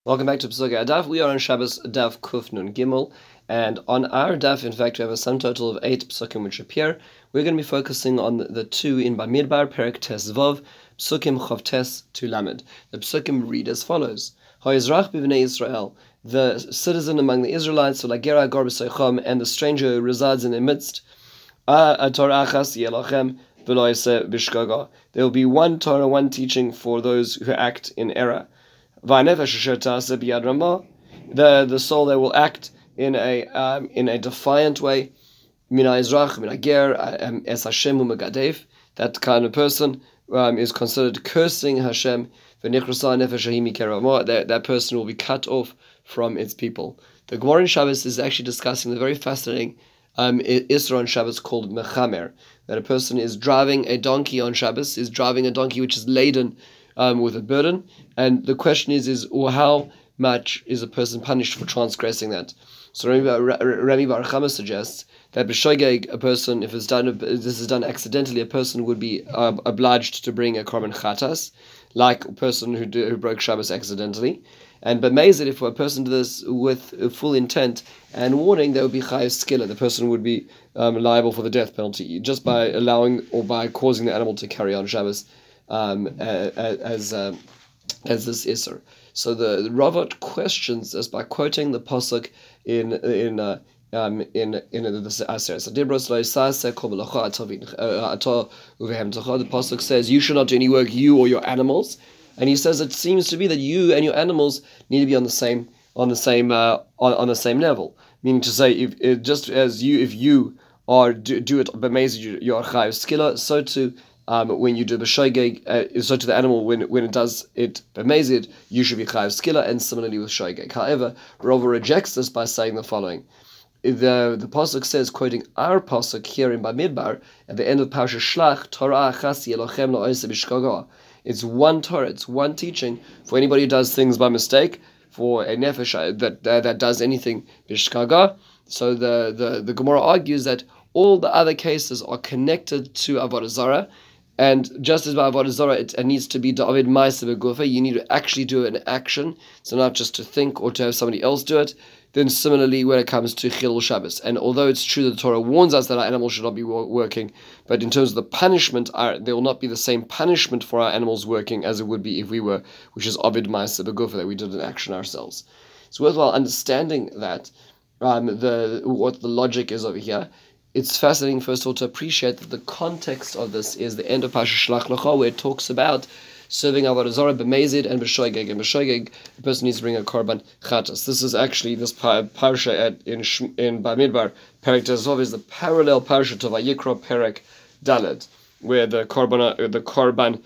Welcome back to Pesukei Daf. We are on Shabbos Daf Kuf Nun Gimel, and on our Daf, in fact, we have a sum total of 8 Pesukim which appear. We're going to be focusing on the two in Bamidbar, Perek Tes Vav, Pesukim Chav Tes to Lamed. The Pesukim read as follows: Ha'Yizrach b'Bnei Yisrael, the citizen among the Israelites, L'Gera Gar B'Seicham, and the stranger who resides in their midst, Torah Achas Yelachem v'Lo Yaseh B'Shgaga. There will be one Torah, one teaching for those who act in error. The soul that will act in a defiant way, that kind of person is considered cursing Hashem. That person will be cut off from its people. The Gemara in Shabbos is actually discussing the very fascinating Isra on Shabbos called Mechamer, that a person is driving a donkey on Shabbos, is driving a donkey which is laden with a burden, and the question is how much is a person punished for transgressing that? So Rami Bar Chama suggests that b'shogeg, a person, if this is done accidentally, a person would be obliged to bring a korban chatas, like a person who broke Shabbos accidentally. And b'mezid, if a person did this with full intent and warning, there would be chayav skila. The person would be liable for the death penalty just by allowing or by causing the animal to carry on Shabbos. As this Isser. So the Ravat questions this by quoting the pasuk in the Aser. So the pasuk says, "You should not do any work, you or your animals." And he says it seems to be that you and your animals need to be on the same level. Meaning to say, if you are do it b'mezid, you are chayav skila, so too. When you do b'shogeg, so to the animal when it does it b'mezid, you should be chayav skila, and similarly with shogeg. However, Rava rejects this by saying the following: the pasuk says, quoting our pasuk here in Bamidbar at the end of Parashat Shlach, Torah achas Yelochem lo oseh b'shgaga. It's one Torah, it's one teaching for anybody who does things by mistake, for a nefesh that does anything b'shgaga. So the Gemara argues that all the other cases are connected to Avodah Zarah. And just as by Avodah Zarah, it needs to be David Ma'aseh B'Gufa, you need to actually do it in action, so not just to think or to have somebody else do it. Then similarly, when it comes to Chilul Shabbos, and although it's true that the Torah warns us that our animals should not be working, but in terms of the punishment, there will not be the same punishment for our animals working as it would be if we were, which is David Ma'aseh B'Gufa, that we did in action ourselves. It's worthwhile understanding that what the logic is over here. It's fascinating, first of all, to appreciate that the context of this is the end of Parashat Shlach Lecha, where it talks about serving Avodah Zarah b'mezid and b'shogeg. And b'shogeg, the person needs to bring a korban chatas. This is actually, this parasha in Bamidbar, Perek Tes Vav, is the parallel parasha to Vayikra Perek Daled, where the korban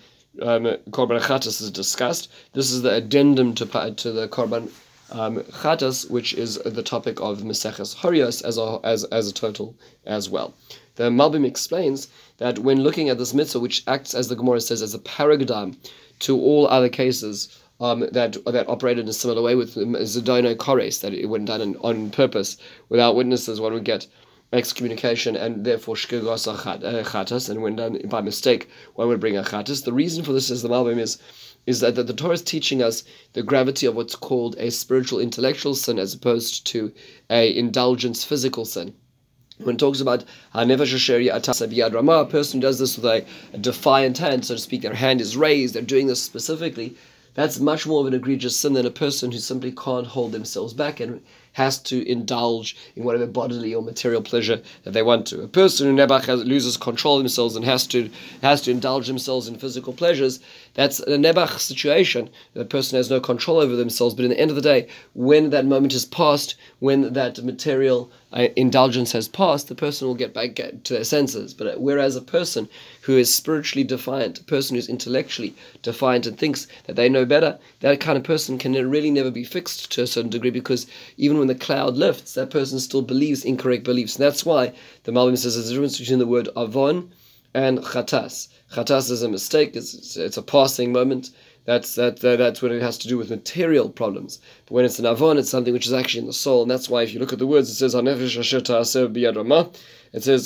chatas is discussed. This is the addendum to the korban chatas, which is the topic of Maseches Horios as a total as well. The Malbim explains that when looking at this mitzvah, which acts, as the Gemara says, as a paradigm to all other cases that operated in a similar way with Zedono Kores, that it when done on purpose without witnesses, one would get excommunication and therefore shkigas chatas, and when done by mistake, one would bring a chatas. The reason for this, as the Malbim is that the Torah is teaching us the gravity of what's called a spiritual intellectual sin as opposed to a indulgence physical sin. When it talks about a person who does this with a defiant hand, so to speak, their hand is raised, they're doing this specifically, that's much more of an egregious sin than a person who simply can't hold themselves back and has to indulge in whatever bodily or material pleasure that they want to. A person who loses control of themselves and has to indulge themselves in physical pleasures, that's a nebach situation. The person has no control over themselves, but in the end of the day, when that moment is past, when that material indulgence has passed, the person will get back to their senses. But whereas a person who is spiritually defiant, a person who's intellectually defiant and thinks that they know better, that kind of person can really never be fixed to a certain degree, because even when the cloud lifts, that person still believes incorrect beliefs. And that's why the Malbim says there's a difference between the word avon and chatas. Chatas is a mistake, it's a passing moment. That's when it has to do with material problems. But when it's an avon, it's something which is actually in the soul, and that's why if you look at the words, it says hanefesh asher ta'aseh biyad ramah, It says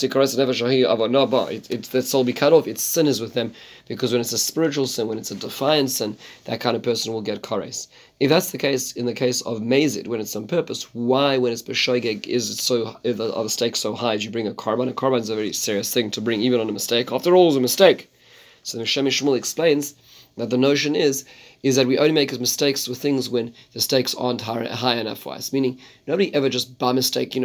that soul be cut off. Its sin is with them, because when it's a spiritual sin, when it's a defiant sin, that kind of person will get kores. If that's the case in the case of mazid, when it's on purpose, why, when it's b'shoigeg, are the stakes so high? Do you bring a korban? A korban is a very serious thing to bring, even on a mistake. After all, it's a mistake. So the Shem Shmuel explains that the notion is that we only make mistakes with things when the stakes aren't high enough for us. Meaning, nobody ever just by mistake,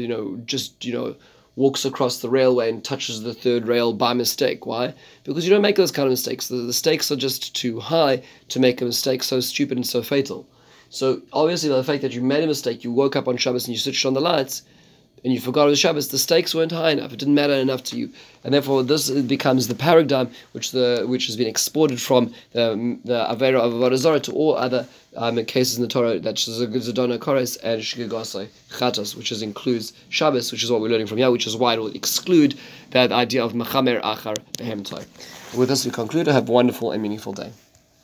walks across the railway and touches the third rail by mistake. Why? Because you don't make those kind of mistakes. The stakes are just too high to make a mistake so stupid and so fatal. So obviously, the fact that you made a mistake, you woke up on Shabbos and you switched on the lights, and you forgot it was Shabbos, the stakes weren't high enough. It didn't matter enough to you, and therefore this becomes the paradigm which has been exported from the Avera of Avodah Zarah to all other cases in the Torah, that's Zedona Kores and Shigigosai Chatos, which includes Shabbos, which is what we're learning from here, which is why it will exclude that idea of Mechamer Achar Behem Toy. With this we conclude. Have a wonderful and meaningful day.